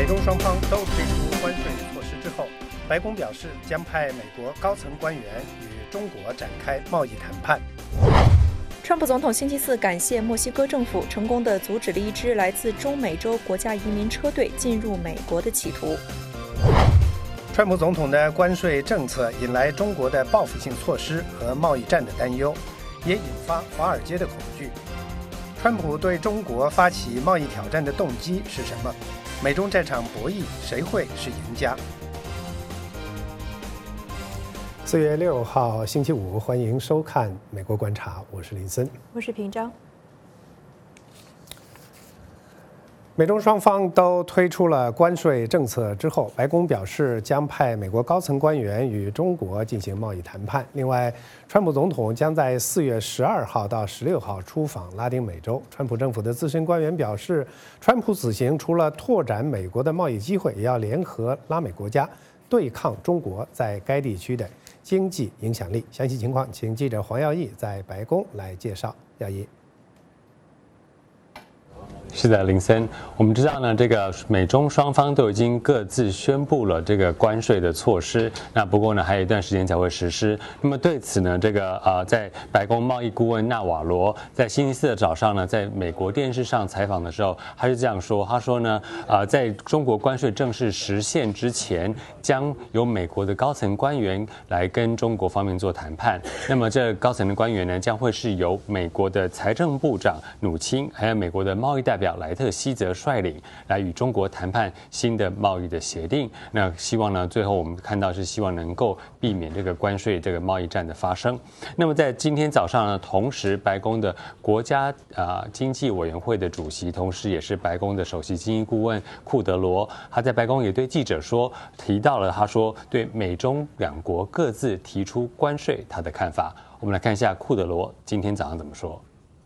中双方都推出关税措施之后，白宫表示将派美国高层官员与中国展开贸易谈判。 川普总统星期四感谢墨西哥政府成功地阻止了一支来自中美洲国家移民车队进入美国的企图。 川普总统的关税政策引来中国的报复性措施和贸易战的担忧，也引发华尔街的恐惧。川普对中国发起贸易挑战的动机是什么？美中这场博弈，谁会是赢家？4月6号星期五，欢迎收看《美国观察》，我是林森， 我是平章。 美中双方都推出了关税政策之后，白宫表示将派美国高层官员与中国进行贸易谈判。另外，川普总统将在4月12号到16号出访拉丁美洲。川普政府的资深官员表示，川普此行除了拓展美国的贸易机会，也要联合拉美国家对抗中国在该地区的经济影响力。详细情况，请记者黄耀义在白宫来介绍。耀义。 是的，林森，我们知道呢，这个美中双方都已经各自宣布了这个关税的措施，那不过呢，还有一段时间才会实施。那么对此呢，这个在白宫贸易顾问纳瓦罗在星期四的早上呢，在美国电视上采访的时候，他是这样说，他说呢，在中国关税正式实现之前，将由美国的高层官员来跟中国方面做谈判。那么这高层的官员呢，将会是由美国的财政部长努钦，还有美国的贸易代表莱特希泽率领来与中国谈判新的贸易的协定。那希望呢，最后我们看到是希望能够避免这个关税这个贸易战的发生。那么在今天早上呢，同时白宫的国家经济委员会的主席，同时也是白宫的首席经济顾问库德罗，他在白宫也对记者说，提到了他说对美中两国各自提出关税他的看法。我们来看一下库德罗今天早上怎么说。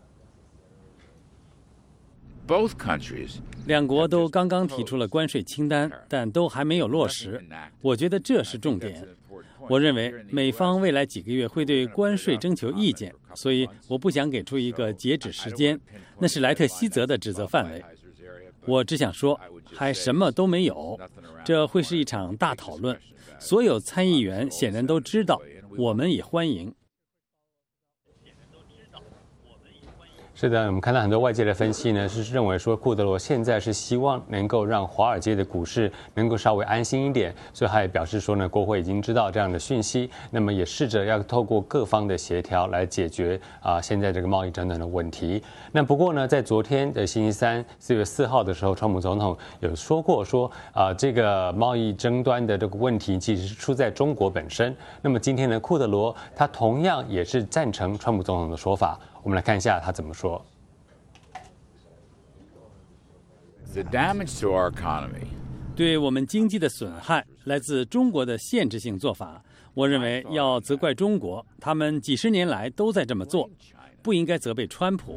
两国都刚刚提出了关税清单，但都还没有落实。我觉得这是重点。我认为美方未来几个月会对关税征求意见，所以我不想给出一个截止时间，那是莱特希泽的职责范围。我只想说，还什么都没有。这会是一场大讨论，所有参议员显然都知道，我们也欢迎。 是的，我们看到很多外界的分析呢，是认为说库德罗现在是希望能够让华尔街的股市能够稍微安心一点，所以他也表示说呢，国会已经知道这样的讯息，那么也试着要透过各方的协调来解决现在这个贸易争端的问题。那不过呢，在昨天的星期三4月4号的时候，川普总统有说过说这个贸易争端的这个问题其实是出在中国本身。那么今天呢，库德罗他同样也是赞成川普总统的说法。我们来看一下他怎么说。 对我们经济的损害来自中国的限制性做法。我认为要责怪中国，他们几十年来都在这么做，不应该责备川普。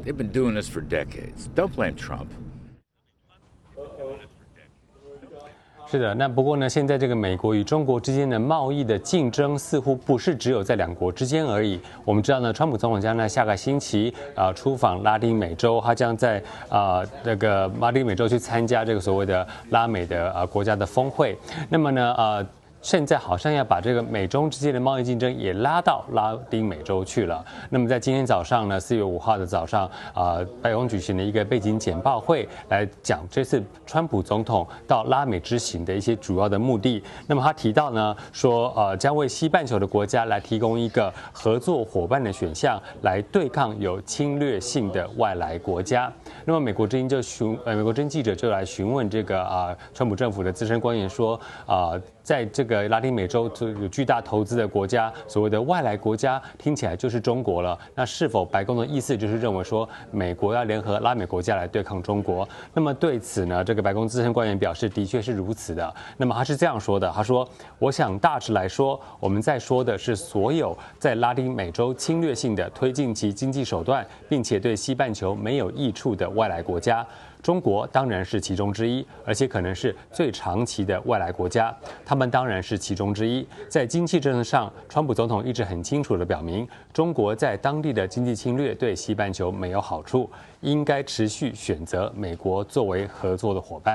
是的，那不过呢，现在这个美国与中国之间的贸易的竞争似乎不是只有在两国之间而已。我们知道呢，川普总统将在下个星期出访拉丁美洲，他将在这个拉丁美洲去参加这个所谓的拉美的国家的峰会。那么呢现在好像要把这个美中之间的贸易竞争也拉到拉丁美洲去了。那么在今天早上呢，4月5号的早上，白宫举行了一个背景简报会，来讲这次川普总统到拉美之行的一些主要的目的。那么他提到呢，说将为西半球的国家来提供一个合作伙伴的选项，来对抗有侵略性的外来国家。那么美国之音美国之音记者就来询问这个川普政府的资深官员说在这个拉丁美洲有巨大投资的国家，所谓的外来国家听起来就是中国了。那是否白宫的意思就是认为说美国要联合拉美国家来对抗中国？那么对此呢，这个白宫资深官员表示的确是如此的。那么他是这样说的，他说：“我想大致来说，我们在说的是所有在拉丁美洲侵略性的推进其经济手段，并且对西半球没有益处的外来国家。”中国当然是其中之一，而且可能是最长期的外来国家，他们当然是其中之一。在经济政策上，川普总统一直很清楚地表明，中国在当地的经济侵略对西半球没有好处，应该持续选择美国作为合作的伙伴。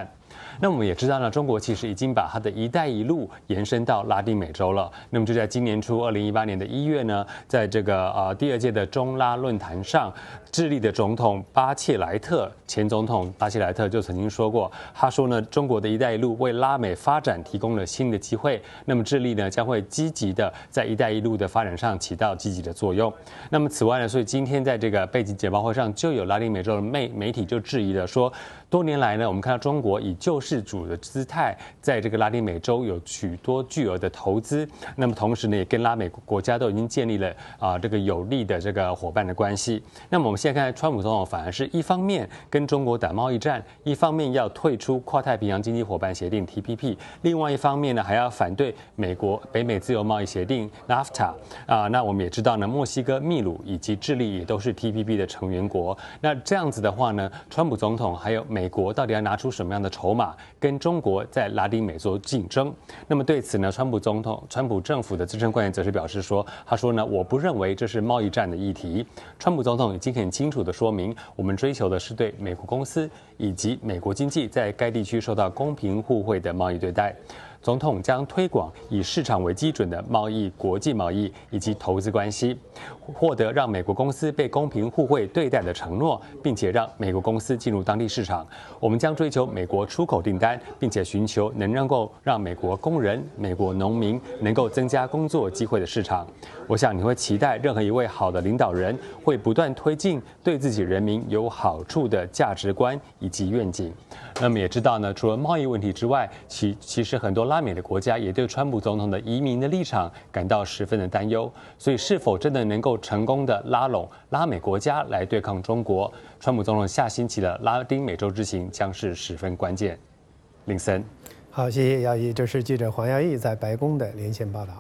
那我们也知道呢，中国其实已经把它的一带一路延伸到拉丁美洲了。那么就在今年初，2018年的1月呢，在这个第2届的中拉论坛上，智利的总统巴切莱特，前总统巴切莱特就曾经说过，他说呢，中国的一带一路为拉美发展提供了新的机会。那么智利呢，将会积极的在一带一路的发展上起到积极的作用。那么此外呢，所以今天在这个背景简报会上，就有拉丁美洲的媒体就质疑了说，多年来呢，我们看到中国以救世主的姿态，在这个拉丁美洲有许多巨额的投资。那么同时呢，也跟拉美国家都已经建立了这个有利的这个伙伴的关系。那么我们现在看，川普总统反而是一方面跟中国打贸易战，一方面要退出跨太平洋经济伙伴协定 TPP， 另外一方面呢，还要反对美国北美自由贸易协定 NAFTA 那我们也知道呢，墨西哥、秘鲁以及智利也都是 TPP 的成员国。那这样子的话呢，川普总统还有美国到底要拿出什么样的筹码，跟中国在拉丁美洲竞争？那么对此呢，川普政府的资深官员则是表示说，他说呢，我不认为这是贸易战的议题。川普总统已经很清楚地说明，我们追求的是对美国公司以及美国经济在该地区受到公平互惠的贸易对待。总统将推广以市场为基准的国际贸易以及投资关系，获得让美国公司被公平互惠对待的承诺，并且让美国公司进入当地市场。我们将追求美国出口订单，并且寻求能够让美国工人、美国农民能够增加工作机会的市场。我想你会期待任何一位好的领导人会不断推进对自己人民有好处的价值观以及愿景。那么也知道呢，除了贸易问题之外，其实很多拉美的国家也对川普总统的移民的立场感到十分的担忧。所以是否真的能够成功的拉拢拉美国家来对抗中国，川普总统下星期的拉丁美洲之行将是十分关键。林森， 好，谢谢耀义，这是记者黄耀义在白宫的连线报道。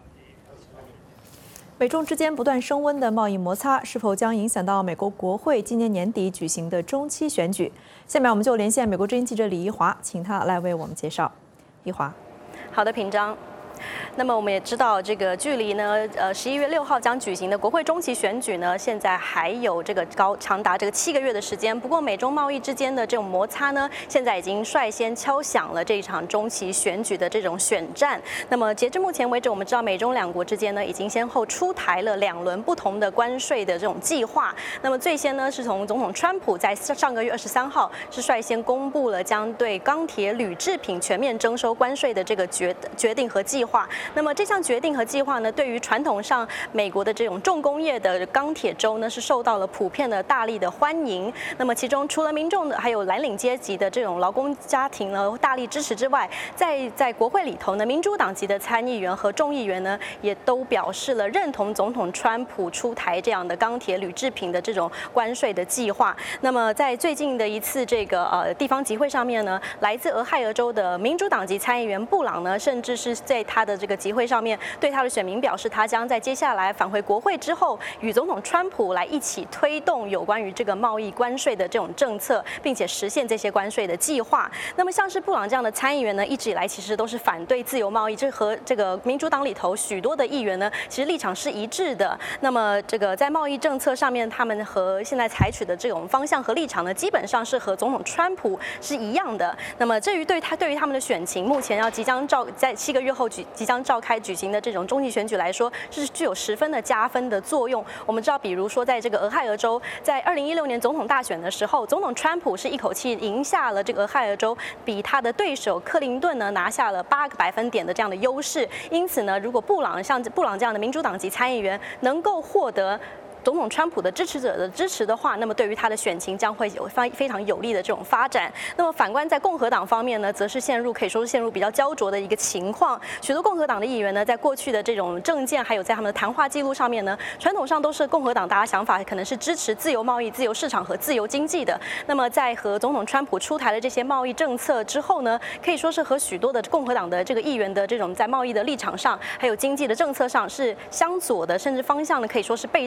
美中之间不断升温的贸易摩擦，是否将影响到美国国会今年年底举行的中期选举？下面我们就连线美国之音记者李怡华，请他来为我们介绍。怡华， 好的，平章。那么我们也知道，这个距离呢，11月6号将举行的国会中期选举呢，现在还有这个长达这个7个月的时间。不过美中贸易之间的这种摩擦呢，现在已经率先敲响了这场中期选举的这种选战。那么截至目前为止，我们知道美中两国之间呢，已经先后出台了2轮不同的关税的这种计划。那么最先呢，是从总统川普在上个月23号是率先公布了将对钢铁、铝制品全面征收关税的这个决定和计划。那么这项决定和计划呢，对于传统上美国的这种重工业的钢铁州呢，是受到了普遍的大力的欢迎。那么其中除了民众的，还有蓝领阶级的这种劳工家庭呢大力支持之外，在国会里头呢，民主党籍的参议员和众议员呢，也都表示了认同总统川普出台这样的钢铁、铝制品的这种关税的计划。那么在最近的一次这个地方集会上面呢，来自俄亥俄州的民主党籍参议员布朗呢，甚至是在他的这个集会上面对他的选民表示，他将在接下来返回国会之后，与总统川普来一起推动有关于这个贸易关税的这种政策，并且实现这些关税的计划。那么像是布朗这样的参议员呢，一直以来其实都是反对自由贸易，这和这个民主党里头许多的议员呢，其实立场是一致的。那么这个在贸易政策上面，他们和现在采取的这种方向和立场呢，基本上是和总统川普是一样的。那么至于对于他们的选情，目前即将在7个月后即将举行的这种中期选举来说，是具有十分的加分的作用。我们知道，比如说在这个俄亥俄州，在2016年总统大选的时候，总统川普是一口气赢下了这个俄亥俄州，比他的对手克林顿呢拿下了8个百分点的这样的优势。因此呢，如果像布朗这样的民主党籍参议员能够获得总统川普的支持者的支持的话，那么对于他的选情将会有非常有利的这种发展。那么反观在共和党方面呢，则是可以说是陷入比较焦灼的一个情况。许多共和党的议员呢，在过去的这种政见，还有在他们的谈话记录上面呢，传统上都是共和党大家想法可能是支持自由贸易、自由市场和自由经济的。那么在和总统川普出台了这些贸易政策之后呢，可以说是和许多的共和党的这个议员的这种在贸易的立场上，还有经济的政策上是相左的，甚至方向呢可以说是背道而驰。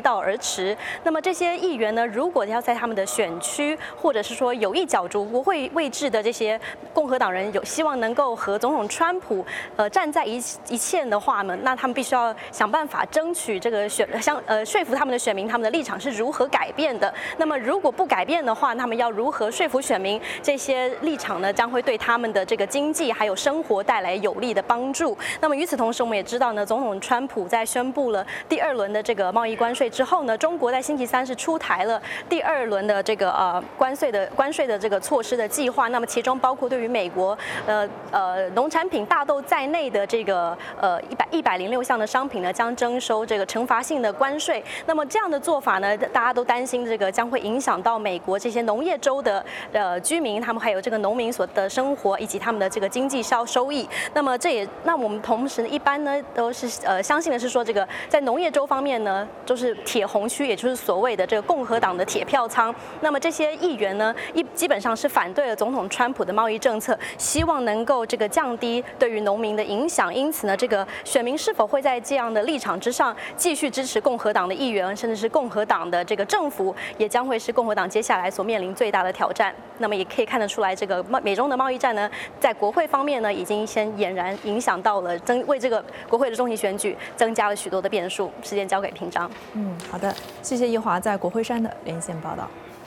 持。那么这些议员呢，如果要在他们的选区，或者是说有意角逐国会位置的这些共和党人有希望能够和总统川普站在一线的话呢，那他们必须要想办法争取这个说服他们的选民，他们的立场是如何改变的。那么如果不改变的话，他们要如何说服选民这些立场呢？将会对他们的这个经济还有生活带来有利的帮助。那么与此同时，我们也知道呢，总统川普在宣布了第2轮的这个贸易关税之后呢，中国在星期3是出台了第2轮的这个关税的这个措施的计划。那么其中包括对于美国农产品大豆在内的这个106项的商品呢，将征收这个惩罚性的关税。那么这样的做法呢，大家都担心这个将会影响到美国这些农业州的居民，他们还有这个农民所的生活以及他们的这个经济收益。那么我们同时一般呢都是相信的是说，这个在农业州方面呢，就是铁红区，也就是所谓的这个共和党的铁票仓。那么这些议员呢，基本上是反对了总统川普的贸易政策，希望能够这个降低对于农民的影响。因此呢，这个选民是否会在这样的立场之上继续支持共和党的议员，甚至是共和党的这个政府，也将会是共和党接下来所面临最大的挑战。那么也可以看得出来，这个美中的贸易战呢，在国会方面呢，已经先俨然影响到了为这个国会的中期选举增加了许多的变数。时间交给平章。 好的，谢谢易华在国会山的连线报道。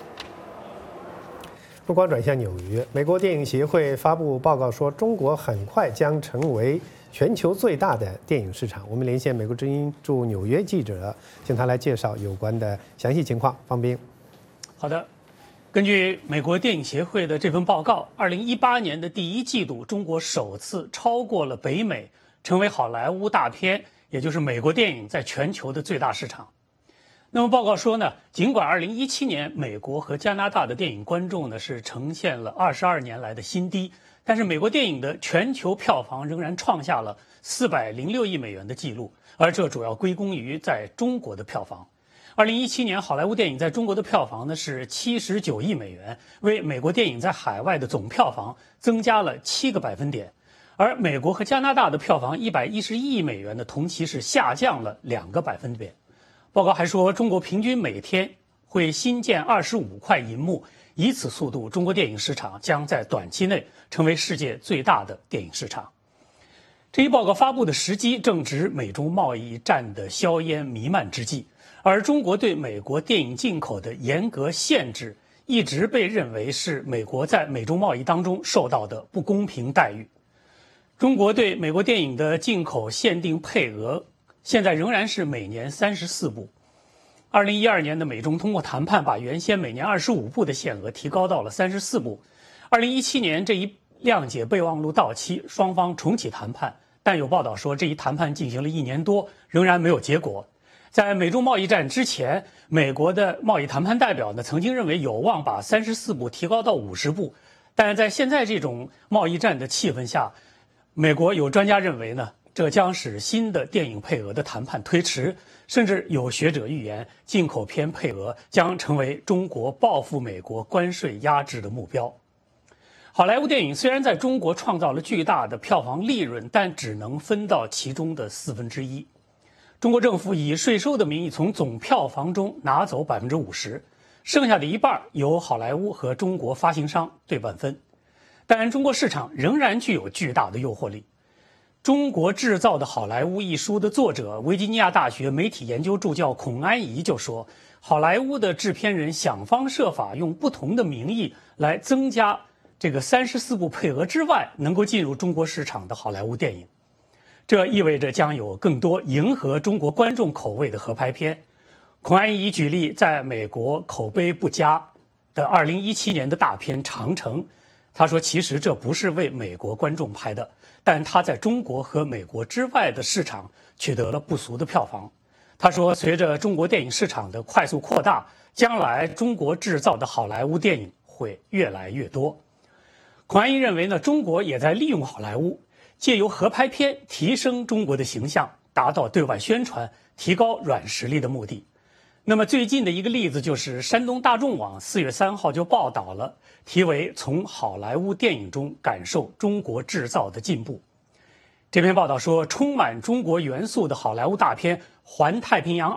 目光转向纽约，美国电影协会发布报告说，中国很快将成为全球最大的电影市场。我们连线美国之音驻纽约记者，请他来介绍有关的详细情况。方斌。 好的，根据美国电影协会的这份报告，2018年的第1季度，中国首次超过了北美，成为好莱坞大片，也就是美国电影在全球的最大市场。那么报告说呢，尽管2017年美国和加拿大的电影观众呢是呈现了22年来的新低，但是美国电影的全球票房仍然创下了406亿美元的纪录，而这主要归功于在中国的票房。2017年好莱坞电影在中国的票房呢是79亿美元，为美国电影在海外的总票房增加了7个百分点，而美国和加拿大的票房111亿美元的同期是下降了2个百分点。报告还说，中国平均每天会新建25块银幕，以此速度，中国电影市场将在短期内成为世界最大的电影市场。这一报告发布的时机正值美中贸易战的硝烟弥漫之际，而中国对美国电影进口的严格限制，一直被认为是美国在美中贸易当中受到的不公平待遇。中国对美国电影的进口限定配额现在仍然是每年34部。2012年的美中通过谈判，把原先每年25部的限额提高到了34部。2017年这一谅解备忘录到期，双方重启谈判，但有报道说这一谈判进行了1年多，仍然没有结果。在美中贸易战之前，美国的贸易谈判代表呢曾经认为有望把34部提高到50部，但是在现在这种贸易战的气氛下，美国有专家认为呢，这将使新的电影配额的谈判推迟，甚至有学者预言，进口片配额将成为中国报复美国关税压制的目标。好莱坞电影虽然在中国创造了巨大的票房利润，但只能分到其中的1/4。中国政府以税收的名义从总票房中拿走50%，剩下的一半由好莱坞和中国发行商对半分。但中国市场仍然具有巨大的诱惑力。中国制造的好莱坞一书的作者，维吉尼亚大学媒体研究助教孔安怡就说，好莱坞的制片人想方设法用不同的名义来增加这个34部配额之外能够进入中国市场的好莱坞电影。这意味着将有更多迎合中国观众口味的合拍片。孔安怡举例，在美国口碑不佳的2017年的大片《长城》，他说其实这不是为美国观众拍的，但他在中国和美国之外的市场取得了不俗的票房。他说，随着中国电影市场的快速扩大，将来中国制造的好莱坞电影会越来越多。孔安怡认为呢，中国也在利用好莱坞，借由合拍片提升中国的形象，达到对外宣传、提高软实力的目的。那么最近的一个例子就是山东大众网4月3号就报道了题为《从好莱坞电影中感受中国制造的进步》。这篇报道说，充满中国元素的好莱坞大片《环太平洋2》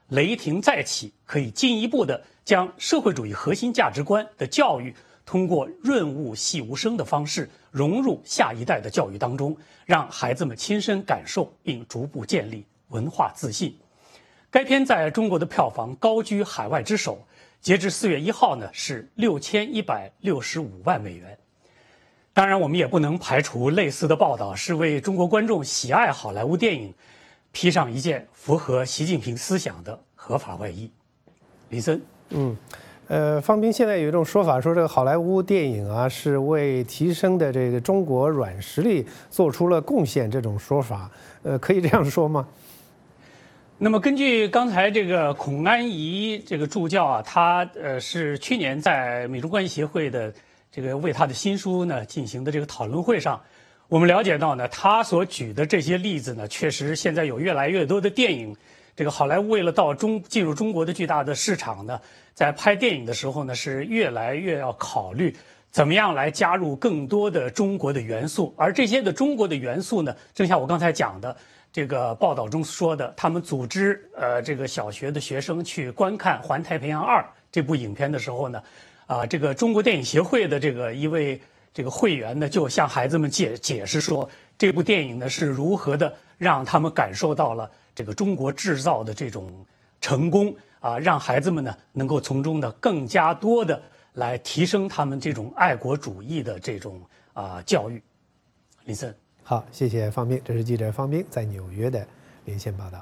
雷霆再起，可以进一步的将社会主义核心价值观的教育，通过润物细无声的方式融入下一代的教育当中，让孩子们亲身感受并逐步建立文化自信。该片在中国的票房高居海外之首，截至4月1号呢是6165万美元。当然，我们也不能排除类似的报道是为中国观众喜爱好莱坞电影披上一件符合习近平思想的合法外衣。李森， 方斌，现在有一种说法说，这个好莱坞电影啊是为提升的这个中国软实力做出了贡献，这种说法，可以这样说吗？ 那么根据刚才这个孔安怡这个助教啊，他是去年在美中关系协会的这个为他的新书呢进行的这个讨论会上，我们了解到呢，他所举的这些例子呢，确实现在有越来越多的电影，这个好莱坞为了进入中国的巨大的市场呢，在拍电影的时候呢，是越来越要考虑怎么样来加入更多的中国的元素，而这些的中国的元素呢，正像我刚才讲的。这个报道中说的，他们组织这个小学的学生去观看《环太平洋2》这部影片的时候呢，这个中国电影协会的这个一位这个会员呢，就向孩子们解释说，这部电影呢是如何的让他们感受到了这个中国制造的这种成功啊，让孩子们呢能够从中呢更加多的来提升他们这种爱国主义的这种教育。林森。 好，谢谢方斌，这是记者方斌在纽约的连线报道。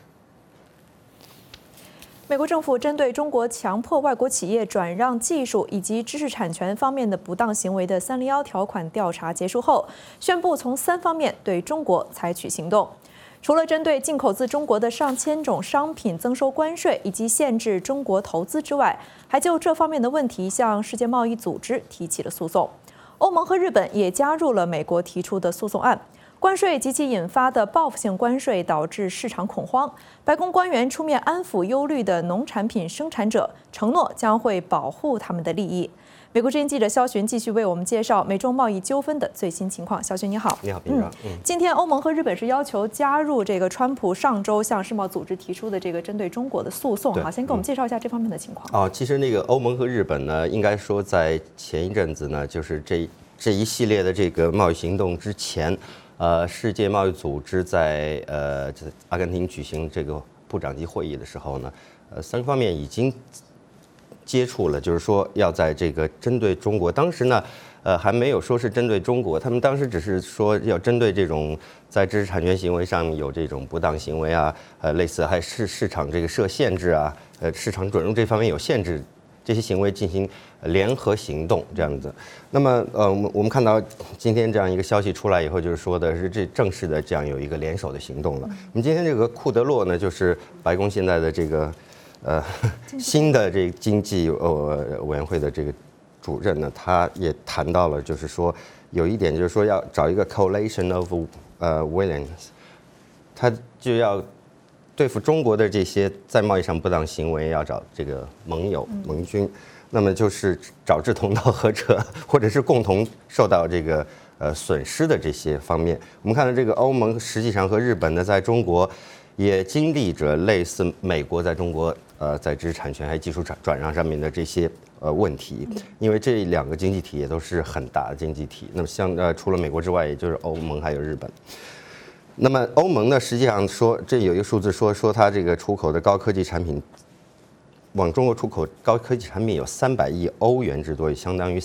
美国政府针对中国强迫外国企业转让技术以及知识产权方面的不当行为的301条款调查结束后，宣布从3方面对中国采取行动。除了针对进口自中国的上千种商品增收关税以及限制中国投资之外，还就这方面的问题向世界贸易组织提起了诉讼。欧盟和日本也加入了美国提出的诉讼案。关税及其引发的报复性关税导致市场恐慌，白宫官员出面安抚忧虑的农产品生产者，承诺将会保护他们的利益。美国之音记者肖珣继续为我们介绍美中贸易纠纷的最新情况。肖珣你好。 你好，平常。 今天欧盟和日本是要求加入这个川普上周向世贸组织提出的这个针对中国的诉讼。好，先给我们介绍一下这方面的情况。 其实那个欧盟和日本呢，应该说在前一阵子呢，就是这一系列的这个贸易行动之前，世界贸易组织在阿根廷举行这个部长级会议的时候呢，3方面已经接触了，就是说要在这个针对中国，当时呢，还没有说是针对中国，他们当时只是说要针对这种在知识产权行为上有这种不当行为啊，类似还是市场这个设限制啊，市场准入这方面有限制，这些行为进行联合行动这样子。那么我们看到今天这样一个消息出来以后，就是说的是这正式的这样有一个联手的行动了。我们今天这个库德洛呢，就是白宫现在的这个新的这个经济委员会的这个主任呢，他也谈到了，就是说有一点就是说要找一个 coalition of villains， 他就要对付中国的这些在贸易上不当行为，要找这个盟友盟军，那么就是找志同道合者，或者是共同受到这个损失的这些方面。我们看到这个欧盟实际上和日本呢，在中国也经历着类似美国在中国在知识产权还有技术转让上面的这些问题，因为这2个经济体也都是很大的经济体。那么除了美国之外，也就是欧盟还有日本。那么欧盟呢，实际上说，这有一个数字说它这个出口的高科技产品，往中国出口高科技产品有300亿欧元之多，也相当于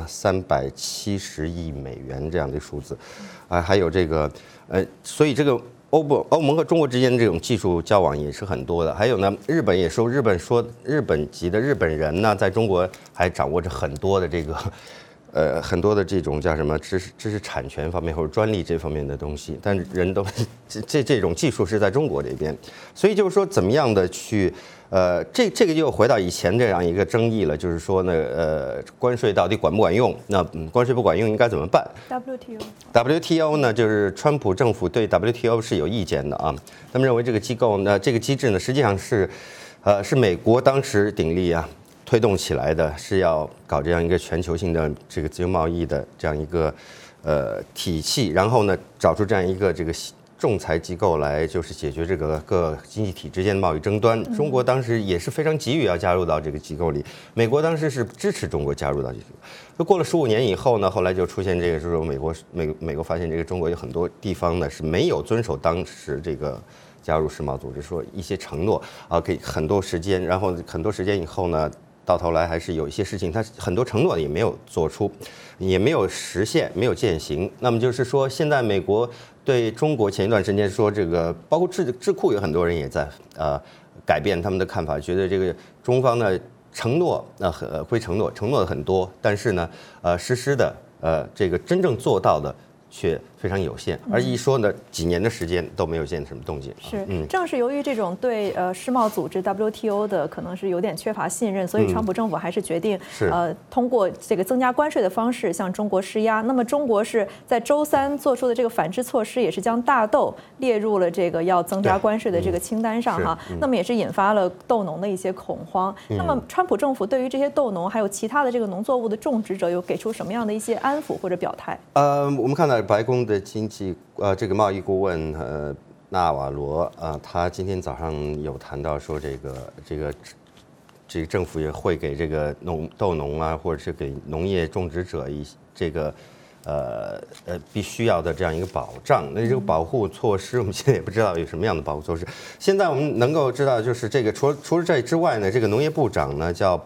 370亿美元这样的数字，还有这个所以这个欧盟和中国之间这种技术交往也是很多的。还有呢，日本也说，日本籍的日本人呢，在中国还掌握着很多的这个。很多的这种叫什么知识产权方面或者专利这方面的东西，但人都这种技术是在中国这边，所以就是说怎么样的去这个就回到以前这样一个争议了，就是说呢关税到底管不管用？那关税不管用应该怎么办 ？WTO 呢，就是川普政府对 WTO 是有意见的啊，他们认为这个机构呢，这个机制呢，实际上是美国当时鼎力啊。推动起来的是要搞这样一个全球性的这个自由贸易的这样一个体系，然后呢找出这样一个这个仲裁机构来就是解决这个各经济体之间的贸易争端。中国当时也是非常急于要加入到这个机构里，美国当时是支持中国加入到这个。那过了15年以后呢，后来就出现这个，就是美国发现这个中国有很多地方呢是没有遵守当时这个加入世贸组织说一些承诺啊，给很多时间，然后很多时间以后呢，到头来还是有一些事情，它很多承诺也没有做出，也没有实现，没有践行。那么就是说，现在美国对中国前一段时间说这个，包括智库有很多人也在改变他们的看法，觉得这个中方呢承诺会承诺的很多，但是呢实施的这个真正做到的却非常有限，而一说呢，几年的时间都没有见什么动静。 是，正是由于这种对世贸组织 WTO 的可能是有点缺乏信任，所以川普政府还是决定通过这个增加关税的方式向中国施压。那么中国是在周3做出的这个反制措施，也是将大豆列入了这个要增加关税的这个清单上哈。那么也是引发了豆农的一些恐慌。那么川普政府对于这些豆农还有其他的这个农作物的种植者，有给出什么样的一些安抚或者表态？ 我们看到白宫的这个贸易顾问纳瓦罗他今天早上有谈到说这个政府也会给这个豆农啊，或者是给农业种植者这个必须要的这样一个保障。那这个保护措施，我们现在也不知道有什么样的保护措施。现在我们能够知道，就是这个除了这之外呢，这个农业部长呢叫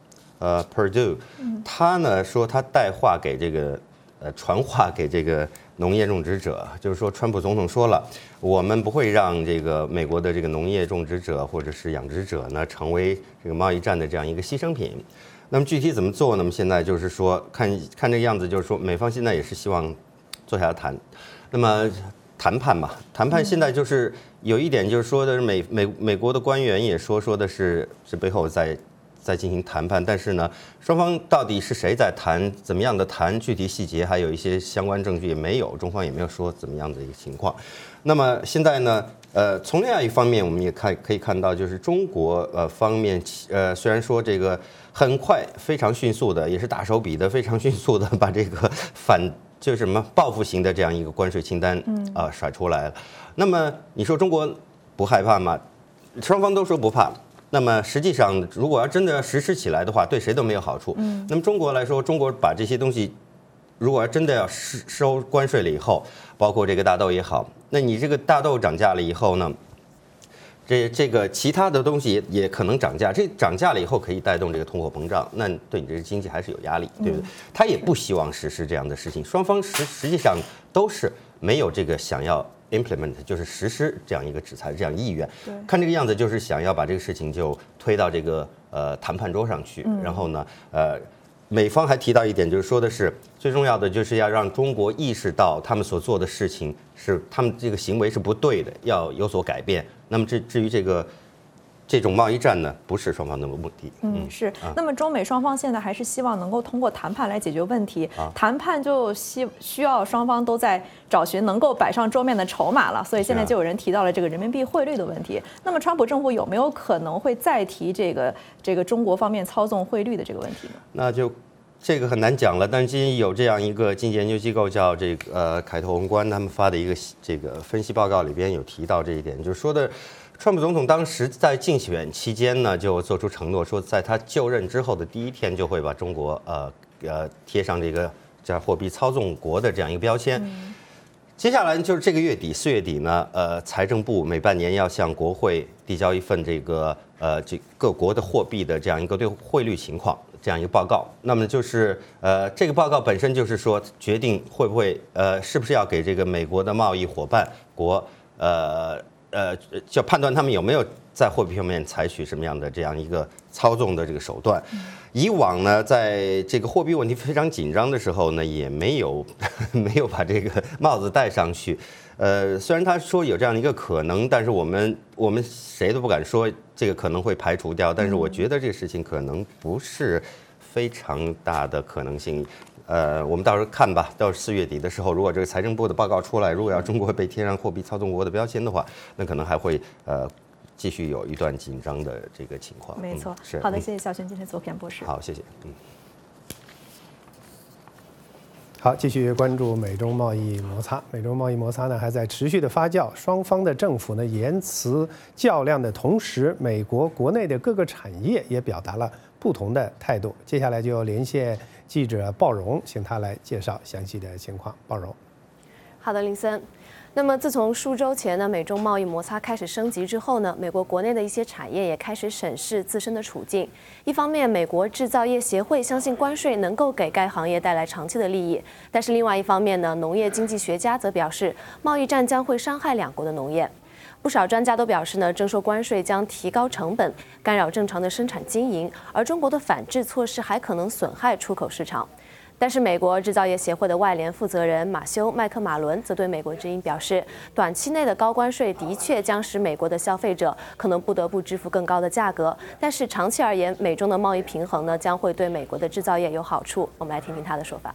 Perdue，他呢说他带话给这个传话给这个农业种植者，就是说，川普总统说了，我们不会让这个美国的这个农业种植者或者是养殖者呢成为这个贸易战的这样一个牺牲品。那么具体怎么做呢？现在就是说，看这个样子，就是说，美方现在也是希望坐下来谈。那么谈判吧，谈判现在就是有一点就是说的是美国的官员也说的是背后在进行谈判，但是呢，双方到底是谁在谈，怎么样的谈，具体细节还有一些相关证据也没有，中方也没有说怎么样的一个情况。那么现在呢，从另外一方面，我们也可以看到，就是中国方面，虽然说这个很快、非常迅速的，也是大手笔的、非常迅速的把这个就是什么报复型的这样一个关税清单甩出来了。那么你说中国不害怕吗？双方都说不怕。那么实际上，如果要真的要实施起来的话，对谁都没有好处。那么中国来说，中国把这些东西，如果要真的要收关税了以后，包括这个大豆也好，那你这个大豆涨价了以后呢，这个其他的东西也可能涨价，这涨价了以后可以带动这个通货膨胀，那对你这个经济还是有压力，对不对？他也不希望实施这样的事情，双方实际上都是没有这个想要implement 就是实施这样一个制裁这样意愿，看这个样子就是想要把这个事情就推到这个谈判桌上去，然后呢美方还提到一点，就是说的是最重要的就是要让中国意识到他们所做的事情是他们这个行为是不对的，要有所改变。那么至于这种贸易战呢，不是双方的目的。 是。那么中美双方现在还是希望能够通过谈判来解决问题。谈判就需要双方都在找寻能够摆上桌面的筹码了。所以现在就有人提到了这个人民币汇率的问题。那么川普政府有没有可能会再提这个中国方面操纵汇率的这个问题呢？ 那就这个很难讲了。但是今天有这样一个经济研究机构叫这个凯投宏观，他们发的一个这个分析报告里边有提到这一点，就是说的。川普总统当时在竞选期间呢，就做出承诺，说在他就任之后的第一天就会把中国贴上这个叫货币操纵国的这样一个标签。接下来就是这个月底4月底呢，财政部每半年要向国会递交一份这各国的货币的这样一个对汇率情况这样一个报告。那么就是这个报告本身就是说决定会不会是不是要给这个美国的贸易伙伴国就判断他们有没有在货币方面采取什么样的这样一个操纵的这个手段。以往呢，在这个货币问题非常紧张的时候呢，也没有把这个帽子戴上去。虽然他说有这样的一个可能，但是我们谁都不敢说这个可能会排除掉。但是我觉得这个事情可能不是非常大的可能性。我们到时候看吧，到4月底的时候，如果这个财政部的报告出来，如果要中国被贴上货币操纵国的标签的话，那可能还会继续有一段紧张的这个情况。 没错， 是好的，谢谢小轩今天做片博士。 好，谢谢。 好，继续关注美中贸易摩擦。美中贸易摩擦呢还在持续的发酵，双方的政府呢言辞较量的同时，美国国内的各个产业也表达了不同的态度。接下来就连线记者鲍荣，请他来介绍详细的情况。鲍荣， 好的，林森。那么，自从数周前呢，美中贸易摩擦开始升级之后呢，美国国内的一些产业也开始审视自身的处境。一方面，美国制造业协会相信关税能够给该行业带来长期的利益，但是另外一方面呢，农业经济学家则表示，贸易战将会伤害两国的农业。不少专家都表示呢，征收关税将提高成本，干扰正常的生产经营，而中国的反制措施还可能损害出口市场。但是，美国制造业协会的外联负责人马修·麦克马伦则对美国之音表示，短期内的高关税的确将使美国的消费者可能不得不支付更高的价格，但是长期而言，美中的贸易平衡呢将会对美国的制造业有好处。我们来听听他的说法。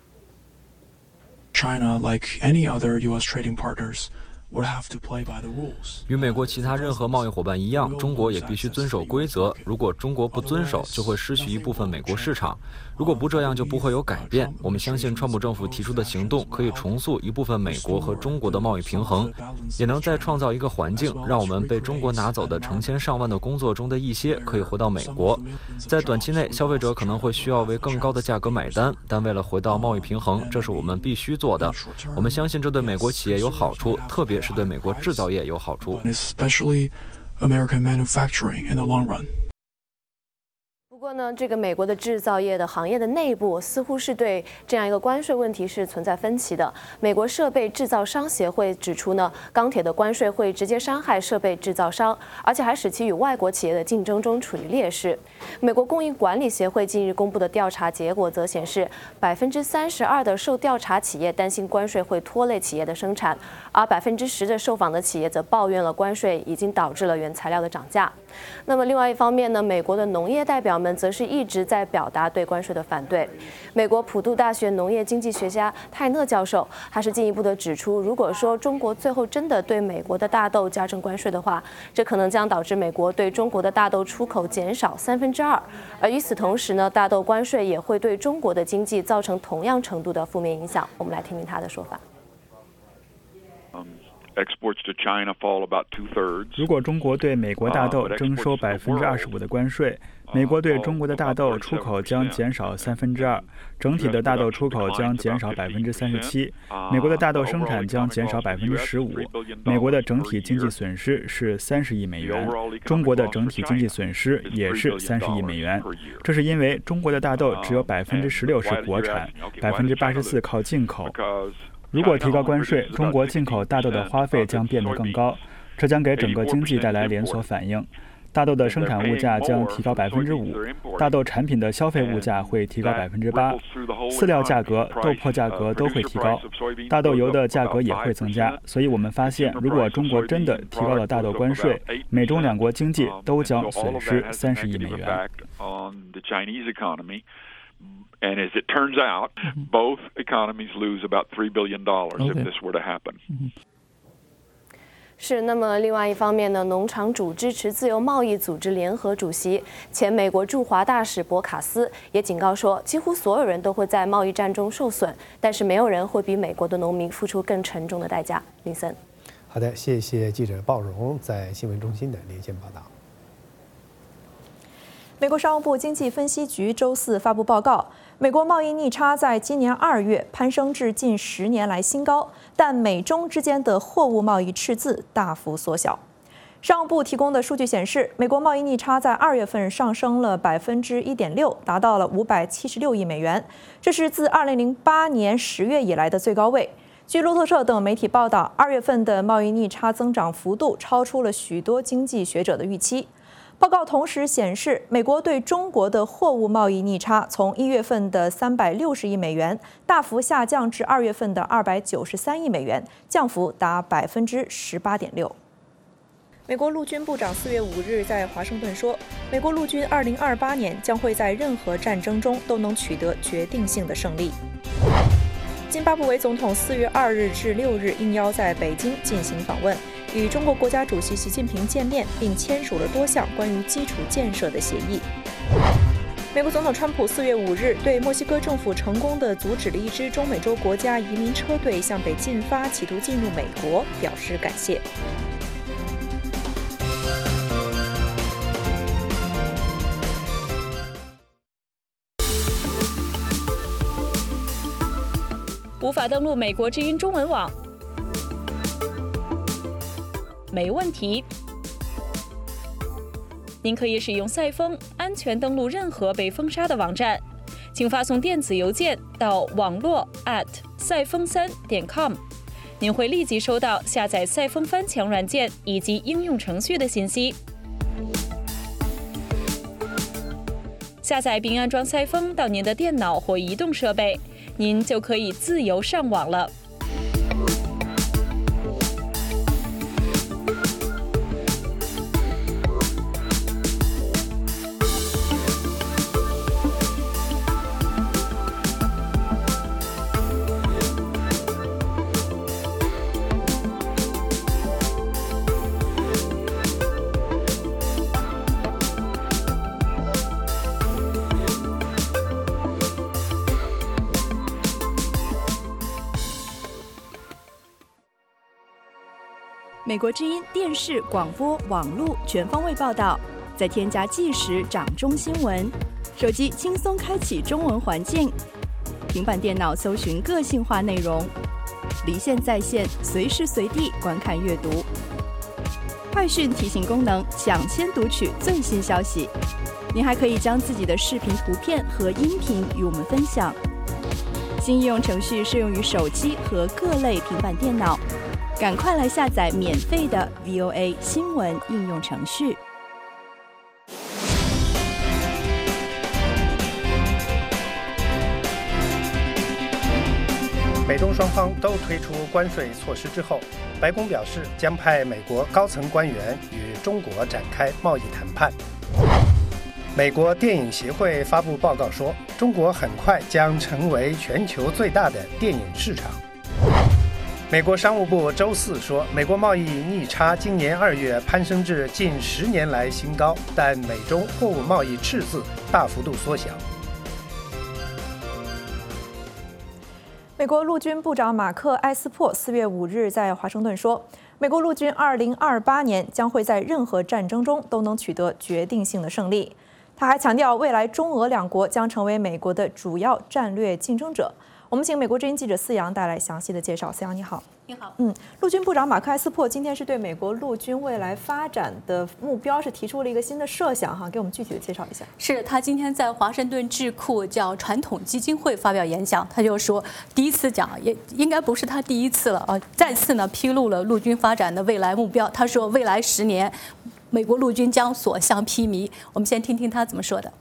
China, like any other U.S. trading partners, would have to play by the rules. 与美国其他任何贸易伙伴一样，中国也必须遵守规则。如果中国不遵守，就会失去一部分美国市场。如果不这样，就不会有改变。我们相信川普政府提出的行动可以重塑一部分美国和中国的贸易平衡，也能再创造一个环境，让我们被中国拿走的成千上万的工作中的一些可以回到美国。在短期内，消费者可能会需要为更高的价格买单，但为了回到贸易平衡，这是我们必须做的。我们相信这对美国企业有好处，特别是对美国制造业有好处。 Especially American manufacturing in the long run. 不过呢，这个美国的制造业的行业的内部似乎是对这样一个关税问题是存在分歧的。美国设备制造商协会指出呢，钢铁的关税会直接伤害设备制造商，而且还使其与外国企业的竞争中处于劣势。美国供应管理协会近日公布的调查结果则显示，32%的受调查企业担心关税会拖累企业的生产，而10%的受访的企业则抱怨了关税已经导致了原材料的涨价。那么另外一方面呢，美国的农业代表们则是一直在表达对关税的反对。美国普渡大学农业经济学家泰勒教授还是进一步的指出，如果说中国最后真的对美国的大豆加征关税的话，这可能将导致美国对中国的大豆出口减少2/3。而与此同时呢，大豆关税也会对中国的经济造成同样程度的负面影响。我们来听听他的说法。 如果中国对美国大豆征收25%的关税，美国对中国的大豆出口将减少2/3，整体的大豆出口将减少37%，美国的大豆生产将减少15%，美国的整体经济损失是30亿美元，中国的整体经济损失也是30亿美元。这是因为中国的大豆只有16%是国产，84%靠进口。如果提高关税，中国进口大豆的花费将变得更高，这将给整个经济带来连锁反应。大豆的生产物价将提高5%，大豆产品的消费物价会提高8%，饲料价格、豆粕价格都会提高，大豆油的价格也会增加。所以我们发现，如果中国真的提高了大豆关税，美中两国经济都将损失30亿美元。 And as it turns out, both economies lose about $3 billion if this were to happen. 是，那么另外一方面呢，农场主支持自由贸易组织联合主席、前美国驻华大使博卡斯也警告说，几乎所有人都会在贸易战中受损，但是没有人会比美国的农民付出更沉重的代价。林森， 好的，谢谢记者鲍荣在新闻中心的连线报道。 美国商务部经济分析局周四发布报告，美国贸易逆差在今年2月攀升至近10年来新高，但美中之间的货物贸易赤字大幅缩小。商务部提供的数据显示，美国贸易逆差在2月份上升了1.6%，达到了576亿美元，这是自2008年10月以来的最高位。据路透社等媒体报道，2月份的贸易逆差增长幅度超出了许多经济学者的预期。报告同时显示，美国对中国的货物贸易逆差从1月份的360亿美元大幅下降至2月份的293亿美元，降幅达18.6%。美国陆军部长4月5日在华盛顿说，美国陆军2028年将会在任何战争中都能取得决定性的胜利。津巴布韦总统4月2日至6日应邀在北京进行访问，与中国国家主席习近平见面，并签署了多项关于基础建设的协议。 美国总统川普4月5日对墨西哥政府成功地阻止了一支中美洲国家移民车队向北进发，企图进入美国，表示感谢。无法登录美国之音中文网？没问题。您可以使用赛风安全登录任何被封杀的网站，请发送电子邮件到网络@赛风3.com，您会立即收到下载赛风翻墙软件以及应用程序的信息。下载并安装赛风到您的电脑或移动设备，您就可以自由上网了。美国之音电视、广播、网络全方位报道，再添加即时掌中新闻，手机轻松开启中文环境，平板电脑搜寻个性化内容，离线在线，随时随地观看阅读。快讯提醒功能，抢先读取最新消息。您还可以将自己的视频、图片和音频与我们分享。新应用程序适用于手机和各类平板电脑。赶快来下载免费的 VOA 新闻应用程序。 美中双方都推出关税措施之后，白宫表示将派美国高层官员与中国展开贸易谈判。美国电影协会发布报告说，中国很快将成为全球最大的电影市场。美国商务部周四说，美国贸易逆差今年2月攀升至近10年来新高，但美中货物贸易赤字大幅度缩小。 美国陆军部长马克·埃斯珀4月5日在华盛顿说，美国陆军2028年将会在任何战争中都能取得决定性的胜利。他还强调，未来中俄两国将成为美国的主要战略竞争者。我们请美国之音记者思阳带来详细的介绍。思阳，你好。 你好。 陆军部长马克·埃斯珀今天是对美国陆军未来发展的目标是提出了一个新的设想哈，给我们具体的介绍一下。 是他今天在华盛顿智库叫传统基金会发表演讲，他就说第一次讲，也应该不是他第一次了啊，再次呢披露了陆军发展的未来目标。他说未来10年，美国陆军将所向披靡。我们先听听他怎么说的。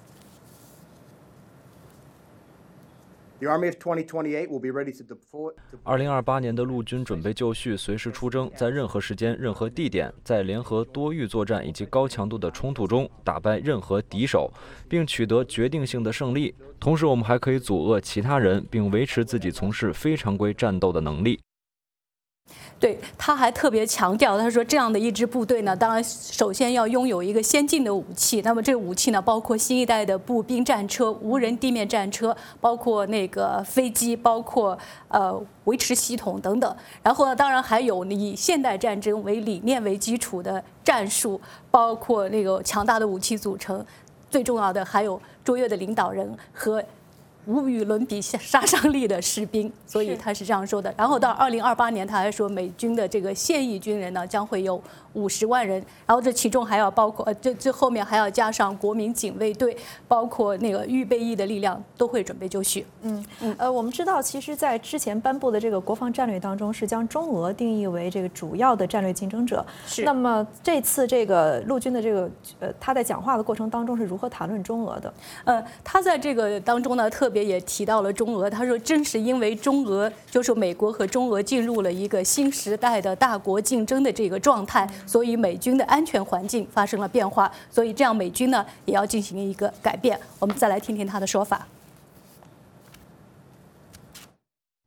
2028年的陆军准备就绪，随时出征，在任何时间、任何地点，在联合多域作战以及高强度的冲突中打败任何敌手，并取得决定性的胜利。同时，我们还可以阻遏其他人，并维持自己从事非常规战斗的能力。 对，他还特别强调，他说这样的一支部队呢，当然首先要拥有一个先进的武器。那么这个武器呢，包括新一代的步兵战车、无人地面战车，包括那个飞机，包括维持系统等等。然后呢，当然还有以现代战争为理念为基础的战术，包括那个强大的武器组成。最重要的还有卓越的领导人和无与伦比杀伤力的士兵，所以他是这样说的。然后到2028年，他还说美军的这个现役军人呢将会有50万人，然后这其中还要包括这后面还要加上国民警卫队，包括那个预备役的力量都会准备就绪。 我们知道，其实，在之前颁布的这个国防战略当中，是将中俄定义为这个主要的战略竞争者。 是。 那么这次这个陆军的这个他在讲话的过程当中是如何谈论中俄的？ 他在这个当中呢，特别也提到了中俄。他说，正是因为中俄，就是美国和中俄进入了一个新时代的大国竞争的这个状态，所以美军的安全环境发生了变化，所以这样美军呢也要进行一个改变。我们再来听听他的说法。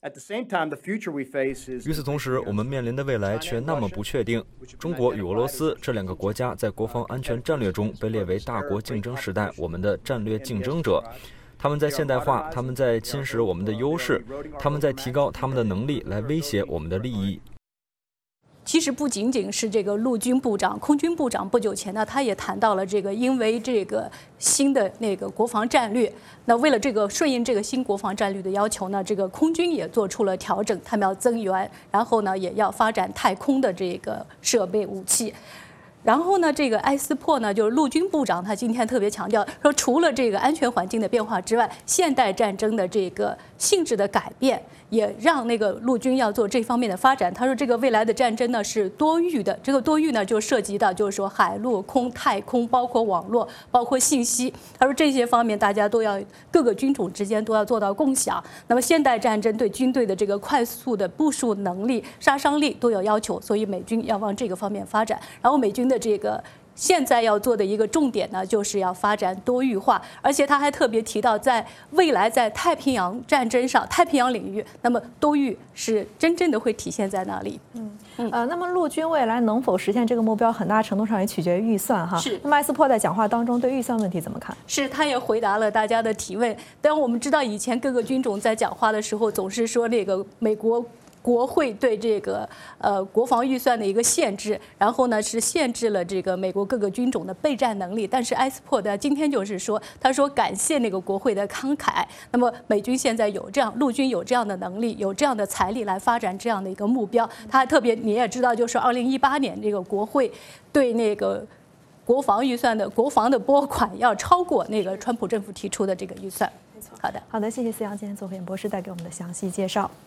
与此同时，我们面临的未来却那么不确定。中国与俄罗斯这2个国家在国防安全战略中被列为大国竞争时代我们的战略竞争者。他们在现代化，他们在侵蚀我们的优势，他们在提高他们的能力来威胁我们的利益。 其实不仅仅是这个陆军部长、空军部长，不久前呢，他也谈到了这个，因为这个新的那个国防战略，那为了这个顺应这个新国防战略的要求呢，这个空军也做出了调整，他们要增援，然后呢，也要发展太空的这个设备武器。然后呢，这个埃斯珀呢，就是陆军部长，他今天特别强调说，除了这个安全环境的变化之外，现代战争的这个性质的改变，也让那个陆军要做这方面的发展。他说，这个未来的战争呢是多域的，这个多域呢就涉及到就是说海陆空太空，包括网络，包括信息。他说这些方面大家都要各个军种之间都要做到共享。那么现代战争对军队的这个快速的部署能力、杀伤力都有要求，所以美军要往这个方面发展。然后美军的这个现在要做的一个重点呢，就是要发展多域化，而且他还特别提到，在未来在太平洋战争上、太平洋领域，那么多域是真正的会体现在哪里？ 那么陆军未来能否实现这个目标，很大程度上也取决于预算哈。 是。 那么埃斯珀在讲话当中对预算问题怎么看？ 是，他也回答了大家的提问。但我们知道，以前各个军种在讲话的时候，总是说那个美国国会对这个国防预算的一个限制，然后呢是限制了这个美国各个军种的备战能力。但是埃斯珀呢今天就是说，他说感谢那个国会的慷慨，那么美军现在有这样，陆军有这样的能力，有这样的财力来发展这样的一个目标。他还特别你也知道，就是2018年这个国会对那个国防预算的国防的拨款要超过那个川普政府提出的这个预算。 没错。 好的， 谢谢思阳今天做演播室带给我们的详细介绍。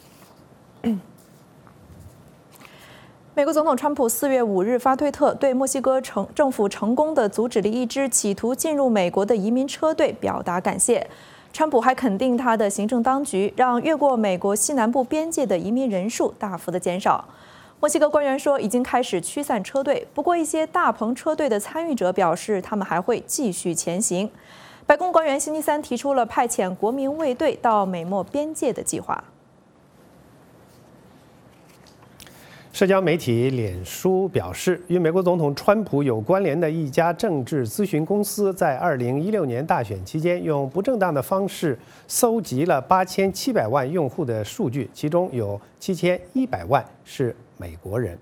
美国总统川普4月5日发推特，对墨西哥政府成功地阻止了一支企图进入美国的移民车队表达感谢。川普还肯定他的行政当局让越过美国西南部边界的移民人数大幅的减少。墨西哥官员说，已经开始驱散车队，不过一些大棚车队的参与者表示，他们还会继续前行。白宫官员星期三提出了派遣国民卫队到美墨边界的计划。 社交媒体脸书表示，与美国总统川普有关联的一家政治咨询公司在2016年大选期间用不正当的方式搜集了8700万用户的数据，其中有7100万是美国人。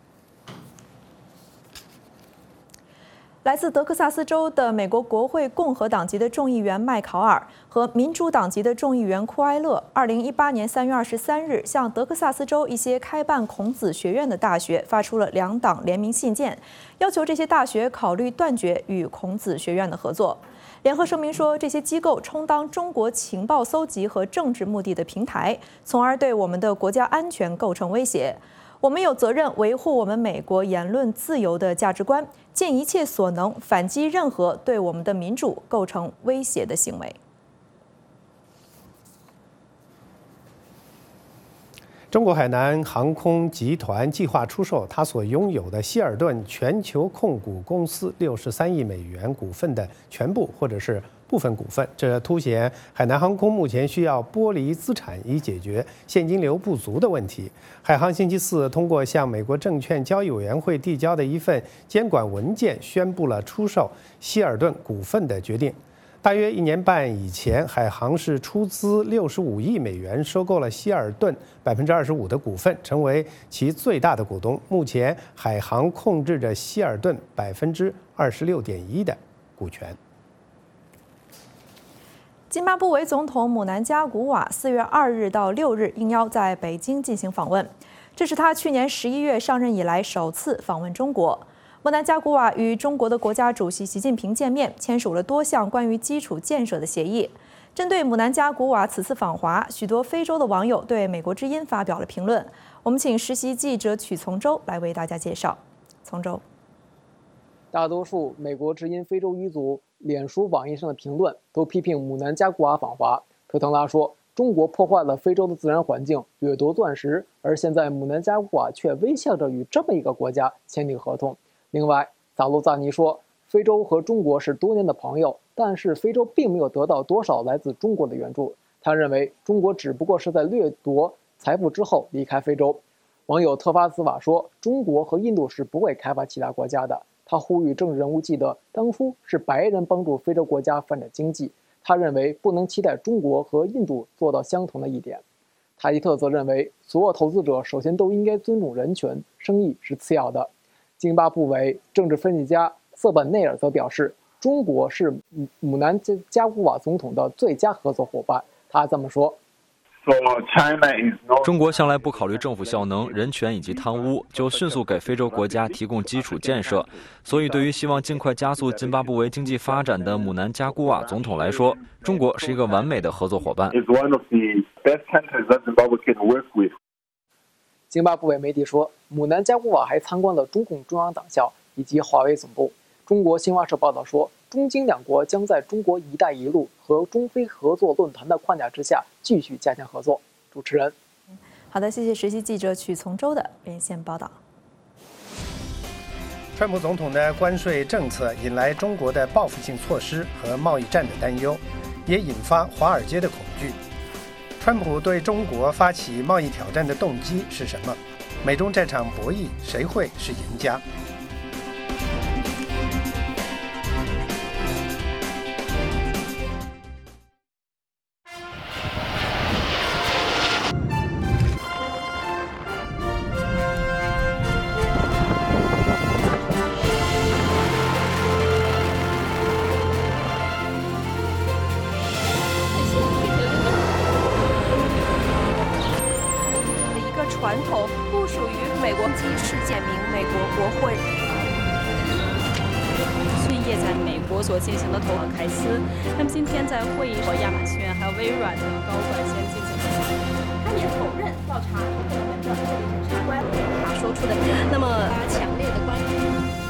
来自德克萨斯州的美国国会共和党籍的众议员麦考尔和民主党籍的众议员库埃勒，2018年3月23日向德克萨斯州一些开办孔子学院的大学发出了2党联名信件，要求这些大学考虑断绝与孔子学院的合作。联合声明说，这些机构充当中国情报搜集和政治目的的平台，从而对我们的国家安全构成威胁。我们有责任维护我们美国言论自由的价值观，尽一切所能反击任何对我们的民主构成威胁的行为。 中国海南航空集团计划出售它所拥有的希尔顿全球控股公司63亿美元股份的全部或者是部分股份，这凸显海南航空目前需要剥离资产以解决现金流不足的问题。海航星期四通过向美国证券交易委员会递交的一份监管文件，宣布了出售希尔顿股份的决定。大约1年半以前，海航是出资65亿美元收购了希尔顿25%的股份，成为其最大的股东。目前，海航控制着希尔顿26.1%的股权。 津巴布韦总统姆南加古瓦4月2日到6日应邀在北京进行访问，这是他去年11月上任以来首次访问中国。姆南加古瓦与中国的国家主席习近平见面，签署了多项关于基础建设的协议。针对姆南加古瓦此次访华，许多非洲的网友对美国之音发表了评论。我们请实习记者曲从周来为大家介绍。从周， 大多数美国之音非洲语组脸书网页上的评论都批评姆南加古瓦访华。特腾拉说，中国破坏了非洲的自然环境，掠夺钻石，而现在姆南加古瓦却微笑着与这么一个国家签订合同。另外，萨鲁扎尼说，非洲和中国是多年的朋友，但是非洲并没有得到多少来自中国的援助。 他认为中国只不过是在掠夺财富之后离开非洲。网友特发斯瓦说，中国和印度是不会开发其他国家的。他呼吁政治人物记得，当初是白人帮助非洲国家发展经济。他认为不能期待中国和印度做到相同的一点。塔吉特则认为，所有投资者首先都应该尊重人权，生意是次要的。津巴布韦政治分析家瑟本内尔则表示，中国是姆南加古瓦总统的最佳合作伙伴。他这么说。 中国向来不考虑政府效能、人权以及贪污，就迅速给非洲国家提供基础建设。所以，对于希望尽快加速津巴布韦经济发展的姆南加古瓦总统来说，中国是一个完美的合作伙伴。 津巴布韦媒体说，姆南加古瓦还参观了中共中央党校以及华为总部。中国新华社报道说，中津两国将在中国“一带一路”和中非合作论坛的框架之下继续加强合作。主持人， 好的，谢谢实习记者曲从周的连线报道。 川普总统的关税政策引来中国的报复性措施和贸易战的担忧，也引发华尔街的恐惧。川普对中国发起贸易挑战的动机是什么？美中这场博弈，谁会是赢家？ 传统不属于美国基世界名美国国会。讯业在美国所进行的投凯斯，他们今天在会议和亚马逊还有微软的高管先进行会谈，他也否认调查部门的审查官他说出的那么强烈的关于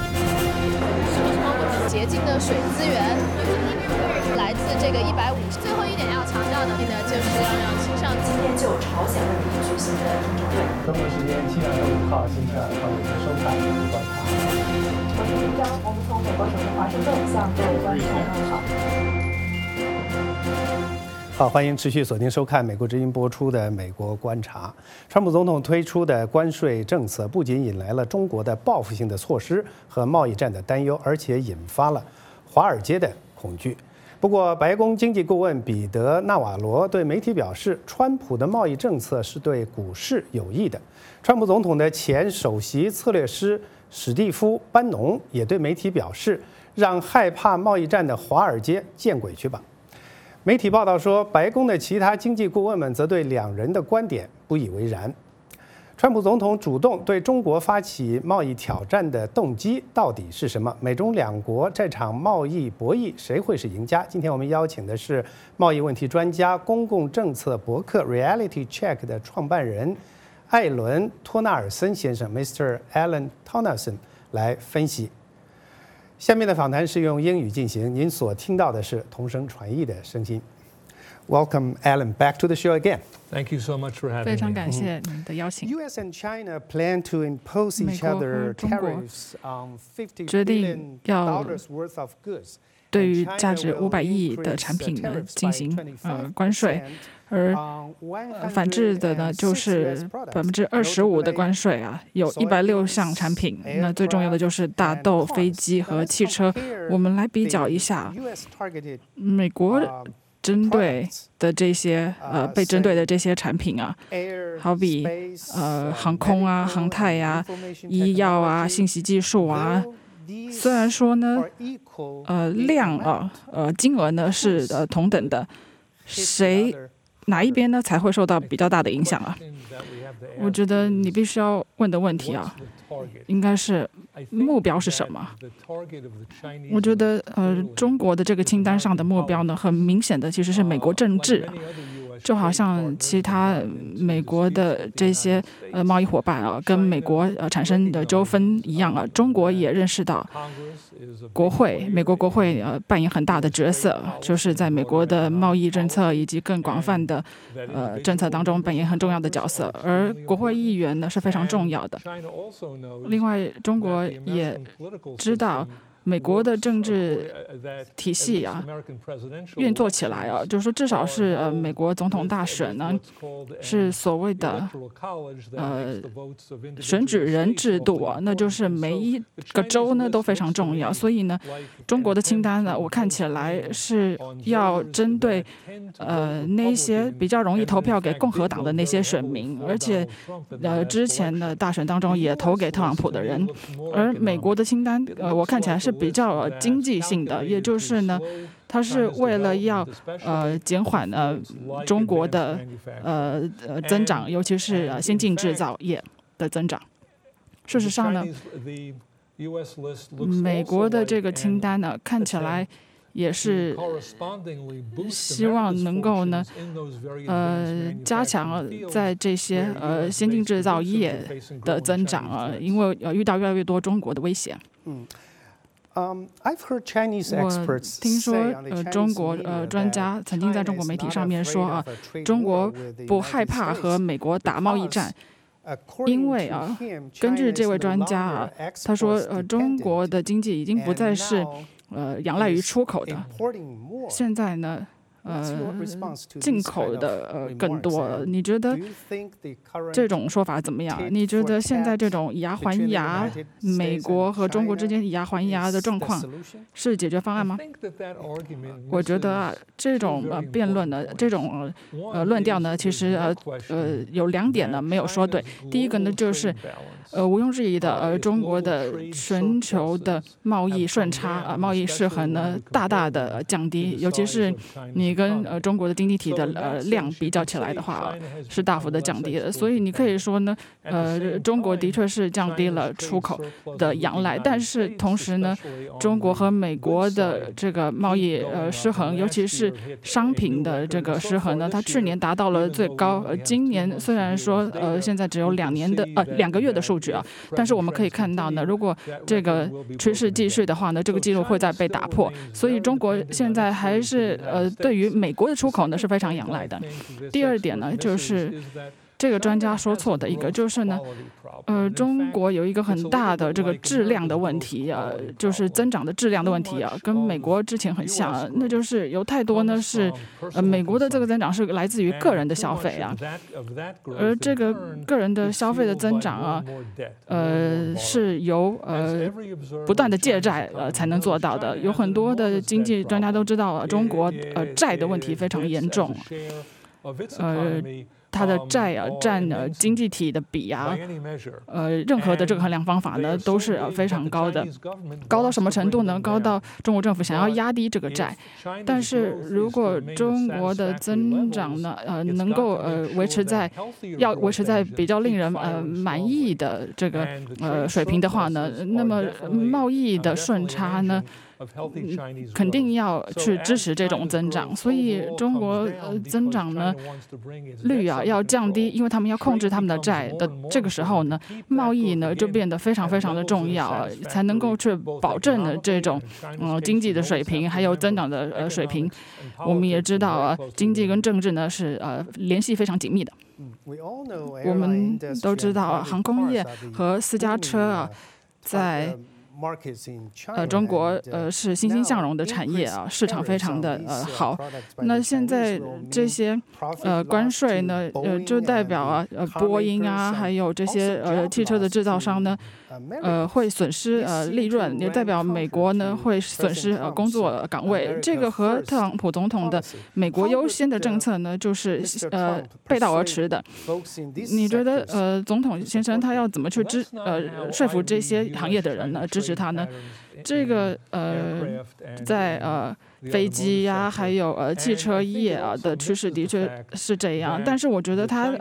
洁净的水资源，来自这个150。最后一点要强调的呢，就是要让青少年今天就朝鲜问题举行的听证会。 中国时间7月5号星期二，欢迎收看《美国观察》。 我是林章，我们从美国首都华盛顿向各位观众问好。 好，欢迎持续锁定收看美国之音播出的《美国观察》。川普总统推出的关税政策不仅引来了中国的报复性的措施和贸易战的担忧，而且引发了华尔街的恐惧。不过，白宫经济顾问彼得·纳瓦罗对媒体表示，川普的贸易政策是对股市有益的。川普总统的前首席策略师史蒂夫·班农也对媒体表示，让害怕贸易战的华尔街见鬼去吧。媒体报道说，白宫的其他经济顾问们则对两人的观点不以为然。川普总统主动对中国发起贸易挑战的动机到底是什么？美中两国这场贸易博弈，谁会是赢家？今天我们邀请的是贸易问题专家、公共政策博客 Reality Check 的创办人艾伦·托纳尔森先生 ，Mr. Alan Tonelson 来分析。下面的访谈是用英语进行，您所听到的是同声传译的声音。Welcome, Alan, back to the show again. Thank you so much for having me. 非常感谢您的邀请。 U.S. and China plan to impose each other tariffs on $50 billion worth of goods. 对于价值500亿的产品呢进行关税，而反制的呢就是25%的关税啊，有160项产品。那最重要的就是大豆、飞机和汽车。我们来比较一下美国针对的这些被针对的这些产品啊，好比航空啊、航太呀、医药啊、信息技术啊。虽然说呢，量啊，金额呢是同等的，哪一边呢才会受到比较大的影响啊？我觉得你必须要问的问题啊，应该是目标是什么？我觉得中国的这个清单上的目标呢，很明显的其实是美国政治。就好像其他美国的这些贸易伙伴啊，跟美国产生的纠纷一样啊，中国也认识到美国国会扮演很大的角色，就是在美国的贸易政策以及更广泛的政策当中扮演很重要的角色，而国会议员呢是非常重要的。另外，中国也知道美国的政治体系啊运作起来啊，就是说至少是美国总统大选呢是所谓的选举人制度啊，那就是每一个州呢都非常重要，所以呢，中国的清单呢，我看起来是要针对那些比较容易投票给共和党的那些选民，而且之前的大选当中也投给特朗普的人，而美国的清单我看起来是比较经济性的，也就是呢，它是为了要减缓中国的增长，尤其是先进制造业的增长。事实上呢，美国的这个清单呢，看起来也是希望能够呢，加强在这些先进制造业的增长啊，因为遇到越来越多中国的威胁。我听说中国专家曾经在中国媒体上面说啊，中国不害怕和美国打贸易战。因为根据这位专家他说中国的经济已经不再是仰赖于出口的，现在呢进口的更多。你觉得这种说法怎么样？你觉得现在这种以牙还牙，美国和中国之间以牙还牙的状况是解决方案吗？我觉得这种辩论呢，这种论调呢，其实有2点呢没有说对。第一个呢就是毋庸置疑的中国的全球的贸易顺差贸易失衡呢大大的降低，尤其是你跟中国的经济体的量比较起来的话是大幅的降低的。所以你可以说呢中国的确是降低了出口的仰赖，但是同时呢中国和美国的这个贸易失衡，尤其是商品的这个失衡呢，它去年达到了最高，今年虽然说现在只有2个月的数据啊，但是我们可以看到呢，如果这个趋势继续的话呢，这个记录会再被打破。所以中国现在还是对于美国的出口呢是非常仰赖的。第二点呢，就是这个专家说错的一个，就是呢，中国有一个很大的这个质量的问题啊，就是增长的质量的问题啊，跟美国之前很像，那就是有太多呢是美国的这个增长是来自于个人的消费啊，而这个个人的消费的增长啊，是由不断的借债才能做到的。有很多的经济专家都知道中国债的问题非常严重，它的债占经济体的比任何的这个衡量方法呢都是非常高的，高到什么程度呢？高到中国政府想要压低这个债，但是如果中国的增长呢能够维持在比较令人满意的这个水平的话呢，那么贸易的顺差呢肯定要去支持这种增长，所以中国增长呢率要降低，因为他们要控制他们的债的这个时候呢，贸易呢就变得非常非常的重要，才能够去保证的这种经济的水平还有增长的水平。我们也知道经济跟政治呢是联系非常紧密的。我们都知道航空业和私家车在中国是欣欣向荣的产业啊，市场非常的好。那现在这些关税呢就代表波音还有这些汽车的制造商呢会损失利润，也代表美国呢会损失工作岗位。这个和特朗普总统的美国优先的政策呢就是背道而驰的。你觉得总统先生他要怎么去说服这些行业的人呢支持他呢？这个在飞机还有汽车业的趋势的确是这样，但是我觉得他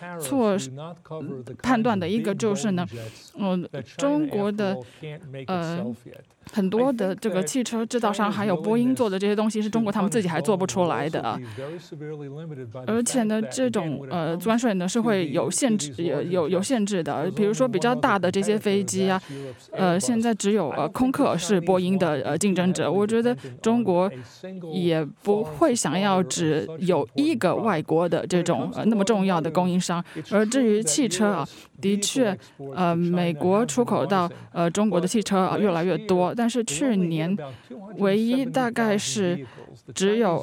判断的一个就是呢，中国的很多的这个汽车制造商还有波音做的这些东西是中国他们自己还做不出来的而且呢这种关税呢是会有限制的，比如说比较大的这些飞机现在只有空客是波音的竞争者。我觉得中国也不会想要只有一个外国的这种那么重要的供应商，而至于汽车的确，美国出口到中国的汽车越来越多，但是去年唯一大概是只有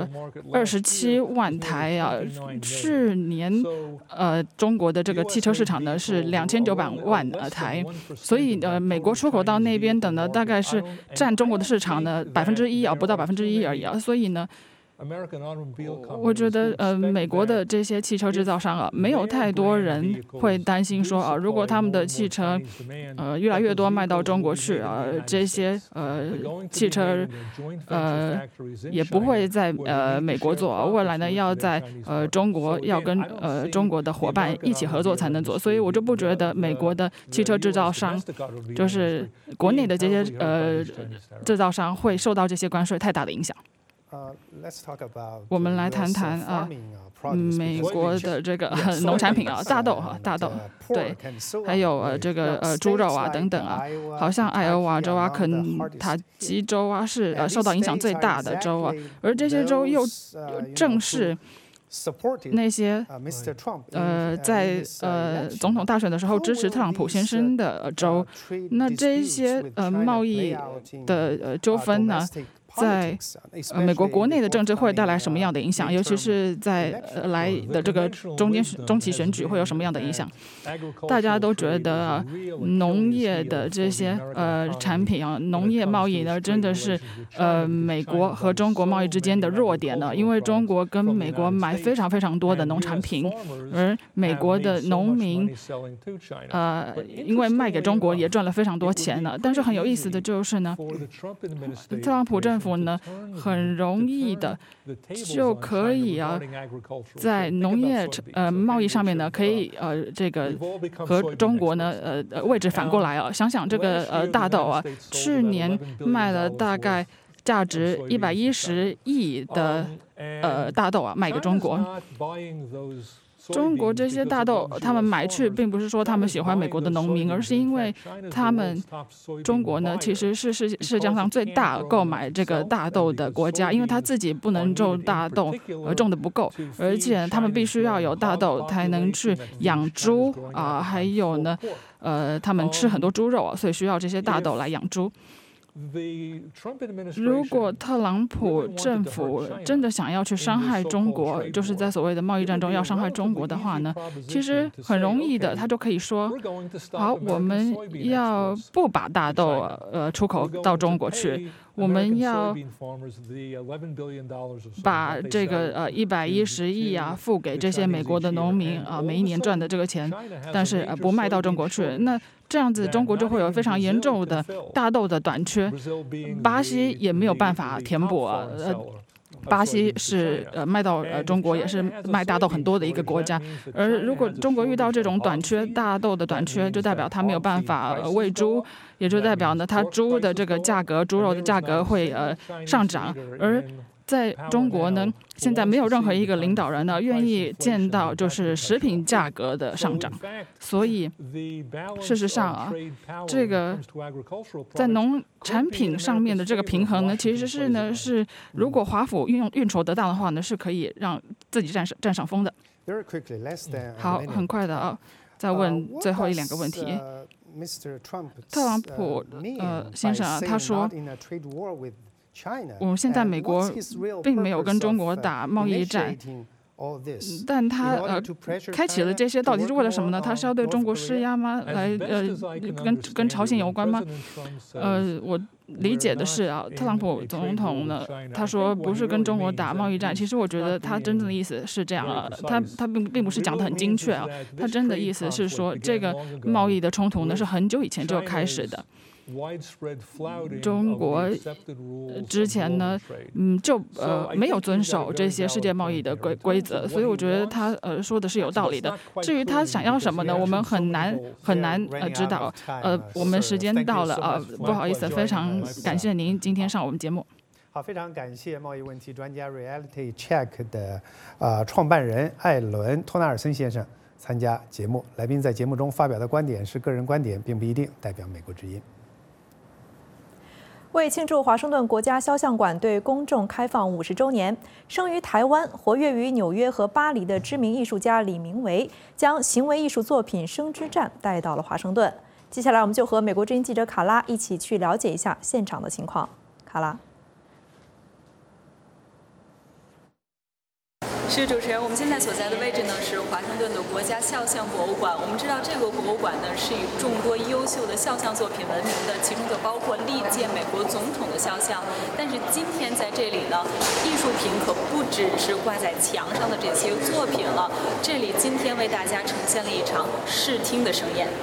27万台啊。去年中国的这个汽车市场呢是2900万台，所以美国出口到那边的呢大概是占中国的市场的1%啊，不到1%而已啊，所以呢。我觉得美国的这些汽车制造商啊，没有太多人会担心说啊，如果他们的汽车越来越多卖到中国去啊，这些汽车也不会在美国做啊，未来呢要在中国要跟中国的伙伴一起合作才能做，所以我就不觉得美国的汽车制造商就是国内的这些制造商会受到这些关税太大的影响。我们来谈谈美国的这个农产品啊，大豆对，还有这个猪肉啊等等啊，好像爱荷华州啊、肯塔基州啊是受到影响最大的州啊，而这些州又正是那些在总统大选的时候支持特朗普先生的州，那这些贸易的纠纷呢？在美国国内的政治会带来什么样的影响？尤其是在来的这个中期选举会有什么样的影响？大家都觉得农业的这些产品啊，农业贸易呢，真的是美国和中国贸易之间的弱点呢。因为中国跟美国买非常非常多的农产品，而美国的农民因为卖给中国也赚了非常多钱呢。但是很有意思的就是呢，特朗普政府呢，很容易的就可以在农业贸易上面呢，可以这个和中国呢位置反过来啊。想想这个大豆啊，去年卖了大概价值110亿的大豆啊，卖给中国。中国这些大豆，他们买去并不是说他们喜欢美国的农民，而是因为他们中国呢其实是世界上最大购买这个大豆的国家，因为他自己不能种大豆，种的不够，而且他们必须要有大豆才能去养猪啊，还有呢，他们吃很多猪肉啊，所以需要这些大豆来养猪。如果特朗普政府真的想要去伤害中国，就是在所谓的贸易战中要伤害中国的话呢，其实很容易的，他就可以说，好，我们要不把大豆出口到中国去，我们要把这个110亿啊付给这些美国的农民啊，每一年赚的这个钱，但是不卖到中国去，那这样子中国就会有非常严重的大豆的短缺，巴西也没有办法填补啊。巴西是卖到中国也是卖大豆很多的一个国家，而如果中国遇到这种短缺，大豆的短缺，就代表它没有办法喂猪，也就代表呢它猪的这个价格，猪肉的价格会上涨，而在中国呢，现在没有任何一个领导人呢愿意见到就是食品价格的上涨，所以事实上啊，这个在农产品上面的这个平衡呢，其实是如果华府运筹得当的话呢，是可以让自己占上风的。好，很快的啊，再问最后2个问题。特朗普先生啊，他说。我们现在美国并没有跟中国打贸易战，但他开启了这些到底是为了什么呢？他是要对中国施压吗？来跟朝鲜有关吗？我理解的是啊，特朗普总统呢，他说不是跟中国打贸易战，其实我觉得他真正的意思是这样啊，他并不是讲得很精确啊，他真的意思是说这个贸易的冲突呢是很久以前就开始的。中国之前呢，就没有遵守这些世界贸易的规则，所以我觉得他说的是有道理的。至于他想要什么呢，我们很难知道。我们时间到了啊，不好意思，非常感谢您今天上我们节目。 好，非常感谢贸易问题专家 Reality Check 的创办人艾伦·托纳尔森先生参加节目。来宾在节目中发表的观点是个人观点，并不一定代表美国之音。 为庆祝华盛顿国家肖像馆对公众开放50周年，生于台湾、活跃于纽约和巴黎的知名艺术家李明维将行为艺术作品《生之战》带到了华盛顿。接下来，我们就和美国之音记者卡拉一起去了解一下现场的情况。卡拉。 是主持人，我们现在所在的位置呢是华盛顿的国家肖像博物馆。我们知道这个博物馆呢是以众多优秀的肖像作品闻名的，其中就包括历届美国总统的肖像。但是今天在这里呢，艺术品可不只是挂在墙上的这些作品了，这里今天为大家呈现了一场视听的盛宴。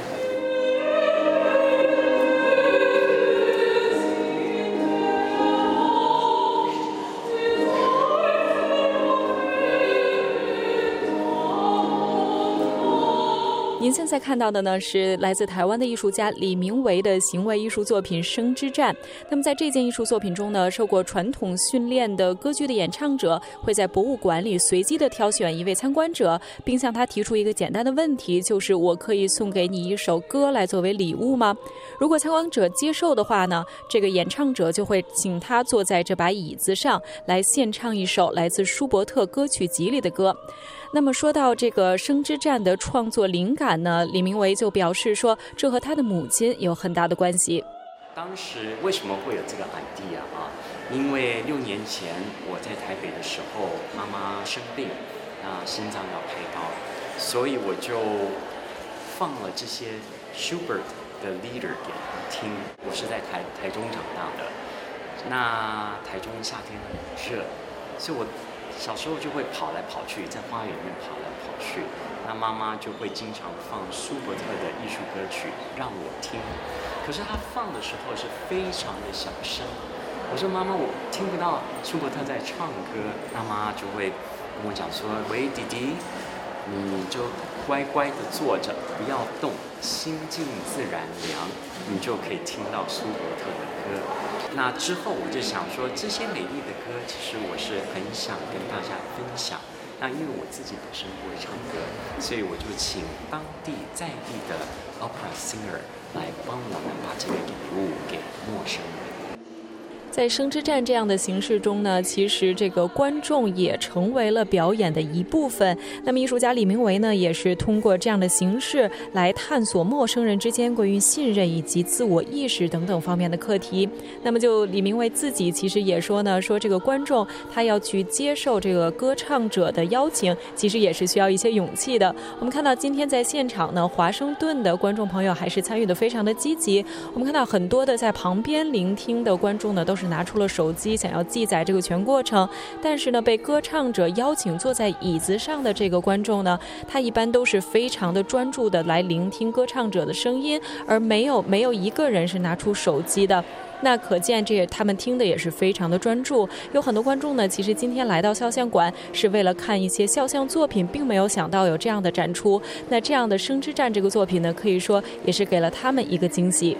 您现在看到的呢是来自台湾的艺术家李明维的行为艺术作品《生之战》。那么在这件艺术作品中呢，受过传统训练的歌剧的演唱者会在博物馆里随机的挑选一位参观者，并向他提出一个简单的问题，就是我可以送给你一首歌来作为礼物吗？如果参观者接受的话呢，这个演唱者就会请他坐在这把椅子上来献唱一首来自舒伯特歌曲集里的歌。那么说到这个《生之战》的创作灵感呢，李明维就表示说，这和他的母亲有很大的关系。 当时为什么会有这个 idea 啊？因为6年前我在台北的时候，妈妈生病，心脏要开刀，所以我就放了这些 Schubert 的 leader 给她听。我是在台中长大的，那台中夏天很热，所以我小时候就会跑来跑去，在花园里面跑来跑去。那妈妈就会经常放舒伯特的艺术歌曲让我听，可是她放的时候是非常的小声。我说妈妈，我听不到舒伯特在唱歌。那妈妈就会跟我讲说，喂，弟弟，你就乖乖的坐着，不要动，心静自然凉，你就可以听到舒伯特的歌。那之后我就想说，这些美丽的歌，其实我是很想跟大家分享。那因为我自己本身不会唱歌，所以我就请当地在地的 opera singer 来帮我们把这个礼物给陌生人。 在《生之战》这样的形式中呢，其实这个观众也成为了表演的一部分。那么艺术家李明维呢，也是通过这样的形式来探索陌生人之间关于信任以及自我意识等等方面的课题。那么就李明维自己其实也说呢，说这个观众他要去接受这个歌唱者的邀请，其实也是需要一些勇气的。我们看到今天在现场呢，华盛顿的观众朋友还是参与的非常的积极。我们看到很多的在旁边聆听的观众呢，都是拿出了手机想要记载这个全过程，但是呢，被歌唱者邀请坐在椅子上的这个观众呢，他一般都是非常的专注的来聆听歌唱者的声音，而没有一个人是拿出手机的。那可见他们听的也是非常的专注。有很多观众呢，其实今天来到肖像馆是为了看一些肖像作品，并没有想到有这样的展出。那这样的《生之战》这个作品呢，可以说也是给了他们一个惊喜。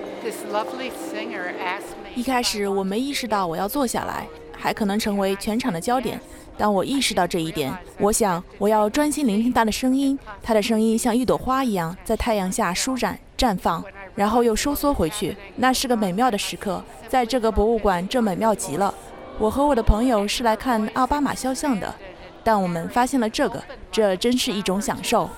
一开始我没意识到我要坐下来，还可能成为全场的焦点。当我意识到这一点，我想我要专心聆听他的声音，他的声音像一朵花一样在太阳下舒展绽放，然后又收缩回去。那是个美妙的时刻，在这个博物馆这美妙极了。我和我的朋友是来看奥巴马肖像的，但我们发现了这真是一种享受。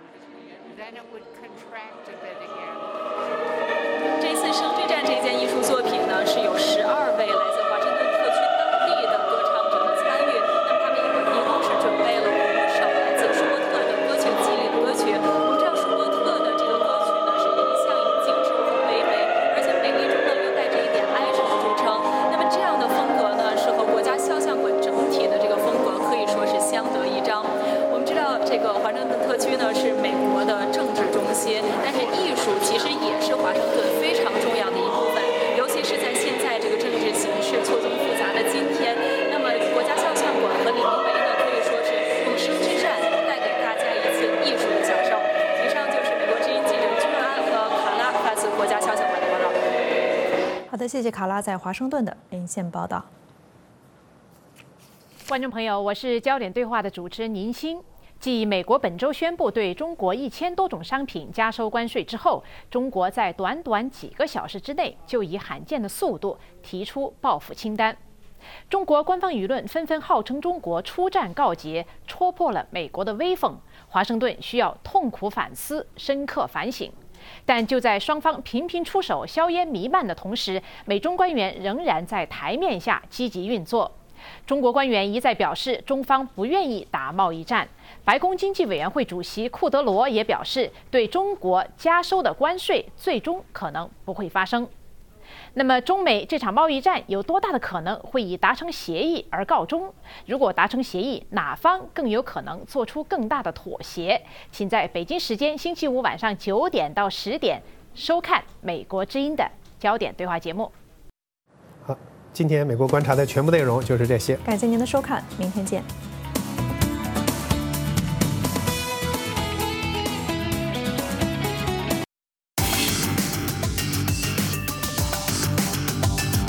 这次《生之战》这件艺术作品呢，是有12位来自华盛顿特区当地的歌唱者的参与。那么他们一共是准备了5首来自舒伯特的歌曲集里的歌曲。我们知道舒伯特的这个歌曲呢，是一向以精致和唯美，而且美丽中呢又带着一点哀愁著称。那么这样的风格呢，是和国家肖像馆整体的这个风格可以说是相得益彰。我们知道这个华盛顿特区呢是美国的政治中心，但是艺术其实也是华盛顿非常重要的一部分，尤其是在现在这个政治形势错综复杂的今天。那么国家肖像馆和李明维呢，可以说是用《生之战》带给大家一次艺术的享受。以上就是美国之音记者君安和卡拉发自国家肖像馆的报道。 好的，谢谢卡拉在华盛顿的连线报道。 观众朋友，我是焦点对话的主持人宁欣。 继美国本周宣布对中国1000多种商品加收关税之后，中国在短短几个小时之内就以罕见的速度提出报复清单。中国官方舆论纷纷号称中国出战告捷，戳破了美国的威风。华盛顿需要痛苦反思，深刻反省。但就在双方频频出手、硝烟弥漫的同时，美中官员仍然在台面下积极运作。中国官员一再表示，中方不愿意打贸易战。白宫经济委员会主席库德罗也表示，对中国加收的关税最终可能不会发生。那么，中美这场贸易战有多大的可能会以达成协议而告终？如果达成协议，哪方更有可能做出更大的妥协？请在北京时间星期五晚上9点到10点收看《美国之音》的焦点对话节目。 好，今天美国观察的全部内容就是这些。 感谢您的收看，明天见。